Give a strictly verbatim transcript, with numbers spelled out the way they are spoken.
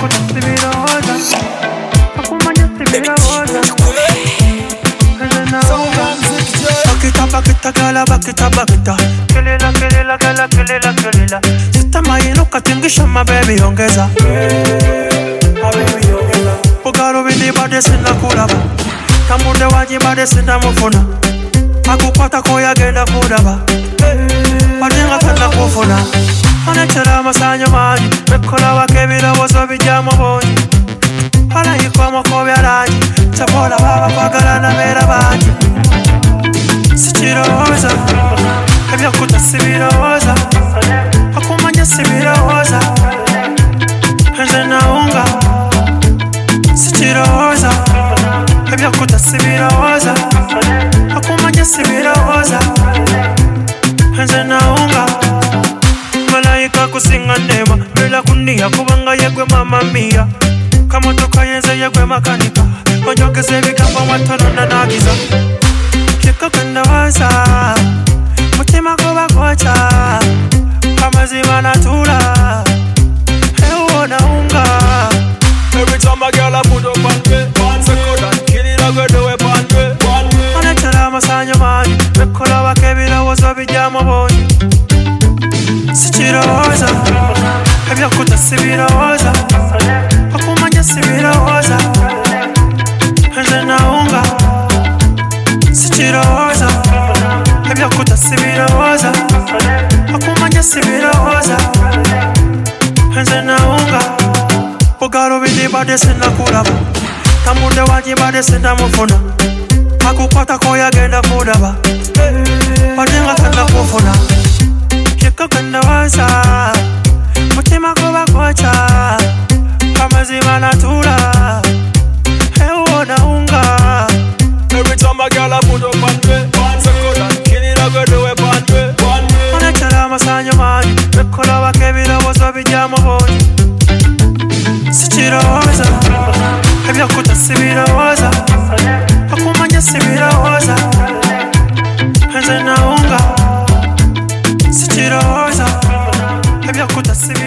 kutasibiroza akumanya sibiroza bakita bakita gala bakita bakita kelela kelela gala kelela kelela sitama inuka tingisha mabebi ongeza mabebi ongeza bugaro bindi bade sina kulaba kamunde waji bade sina mufuna akukwata koya genda kulaba badenga tanda kufuna anachera masanyo manyi bekola bakebira bozo bijamo bonyi ala yikoma ko byaraji tabola baba kwagala na mera banyi sichiroza ebya kutasibiroza akumanya sibiroza henze naunga sichiroza ebya kutasibiroza akumanya sibiroza henze naunga malaika kusinga nema bila kunia kubanga yegwe mama mia kama toka yenze yegwe makanika onyokeze bigambo watono na nagiza kikakanda waza mutima kuba kocha kama zima natula hewa naunga. Every time a girl a put up on me second and kill it a go do it on me anachara masanyo mani bekola bakebira wozo bijamo bonyi sichiroza ebya kutasibiroza akumanya sibiroza henze naunga sichiroza ebya kutasibiroza akumanya sibiroza henze naunga bugaro bindi bade sina kulaba kamunde waji bade sina mufuna akukwata koya genda kulaba badenga tanda kufuna kikakanda waza mutima kuba kocha kama zima natula hewa naunga. Every time a girl a put up on me second and kill it a go do it on me anachara masanyo mani bekola bakebira bozo bijamo bonyi sichiroza ebya kutasibiroza akumanya sibiroza henze naunga sichiroza ebya kutasibiroza